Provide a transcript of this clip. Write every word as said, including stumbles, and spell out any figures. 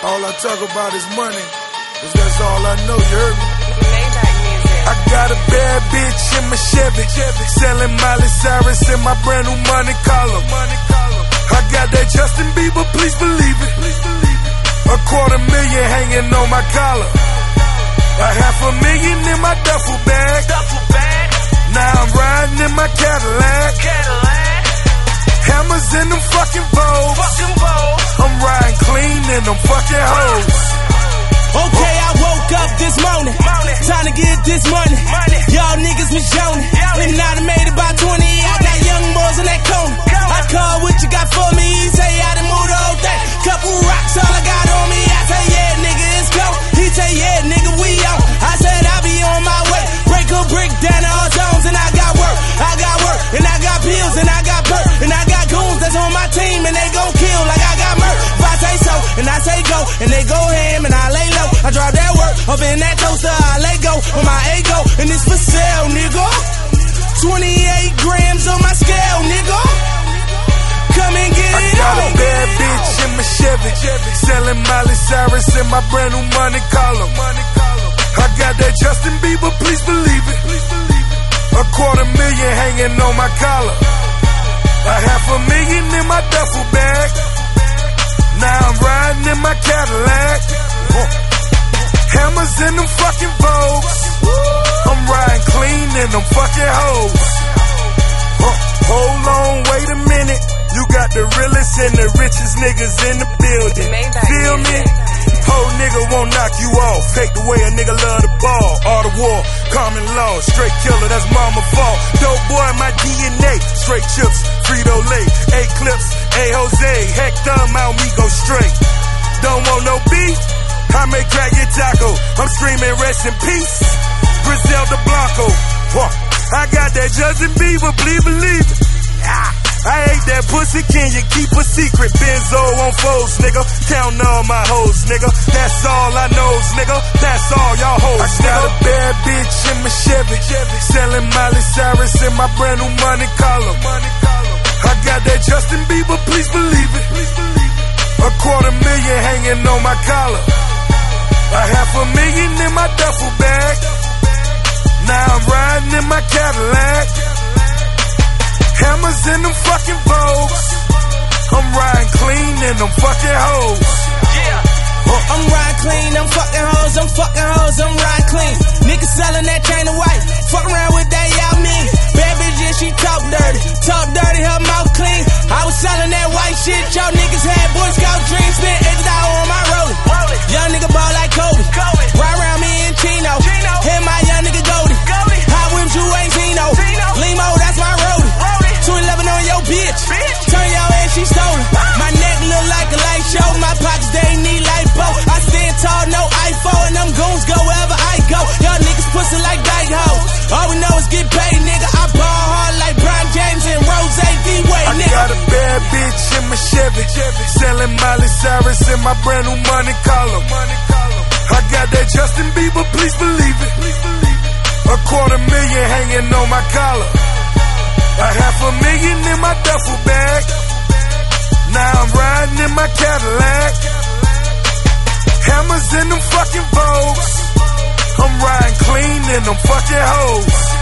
All I talk about is money, cause that's all I know, you heard me? I got a bad bitch in my Chevy, selling Miley Cyrus in my brand new money collar. I got that Justin Bieber, please believe it. A quarter million hanging on my collar. A half a million in my duffel bag. Now I'm riding in my Cadillac. Hammers in them fucking Vogues. I'm riding clean in them fucking hoes. Okay, I woke up this morning, time to get this money. Y'all niggas was yawning, and I done made about twenty. I got young boys in that corner. I call what you got for me. He say I done moved the whole thing. Couple rocks, all I got on me. I say yeah, nigga, it's go. He say yeah, nigga, we on. I said I be on my way. Break a brick down to all zones, and I got work. I got work, and I got pills, and I got perk, and I got goons that's on my team, and they gon' kill like I got murk. If I say so, and I say go, and they go ham, and I lay low. I drop that work up in that toaster, I let go on my ego, and it's for sale, nigga. twenty-eight grams on my scale, nigga. Come and get it on. I got a bad bitch in my Chevy, selling Miley Cyrus in my brand new money collar. I got that Justin Bieber, please believe it. A quarter million hanging on my collar. A half a million in my duffel bag. Now I'm riding in my Cadillac. Hammers in them fucking Vogues. I'm riding clean in them fucking hoes. Huh, hold on, wait a minute. You got the realest and the richest niggas in the building. Feel me? Whole nigga won't knock you off. Take the way a nigga love the ball. All the war, common law. Straight killer, that's mama fault. Dope boy, my D N A. Straight chips, Frito-Lay. A-Clips, A-Jose. Heck, thumb out, me go straight. Don't want no beef? I may crack your taco. I'm screaming rest in peace. Griselda Blanco. Huh. I got that Justin Bieber, believe, believe it. Ah. I hate that pussy, can you keep a secret? Benzo on foes, nigga. Counting all my hoes, nigga. That's all I knows, nigga. That's all y'all hoes, I got nigga. A bad bitch in my Chevy, selling Miley Cyrus in my brand new money collar. I got that Justin Bieber, please believe it. A quarter million hanging on my collar. A half a million in my duffel bag. Now I'm riding in my Cadillac. Hammers in them fucking Vogues. I'm riding clean in them fucking hoes. Yeah. Huh. I'm riding clean, I'm fucking hoes, I'm fucking hoes, I'm riding clean. Niggas selling that chain of white. Fuck around with that, y'all mean. Bad bitch, yeah, she talk dirty. Talk dirty, her mouth clean. I was selling that white shit. Y'all niggas had Boy Scout dreams. Spent eighty dollars on my rolling. Young nigga ball like Kobe. Kobe. Ride around me in Chino. Chino. Hit my young nigga Goldie. Goldie. Hot whips, you ain't Tino. Tino. Limo, that's my roadie. two eleven on your bitch. bitch. Turn your ass, she stolen. My neck look like a light show. My pockets, they need lipo. I stand tall, no iPhone. And them goons go wherever I go. Y'all niggas pussy like dyke hoes. All we know is get paid, nigga. I ball hard like Brian James and Rose D-Way, nigga. I got a bad bitch in my Chevy, selling Miley Cyrus in my brand new money collar. I got that Justin Bieber, please believe it. A quarter million hanging on my collar. A half a million in my duffel bag. Now I'm riding in my Cadillac. Hammers in them fucking Vogues. I'm riding clean in them fucking hoes.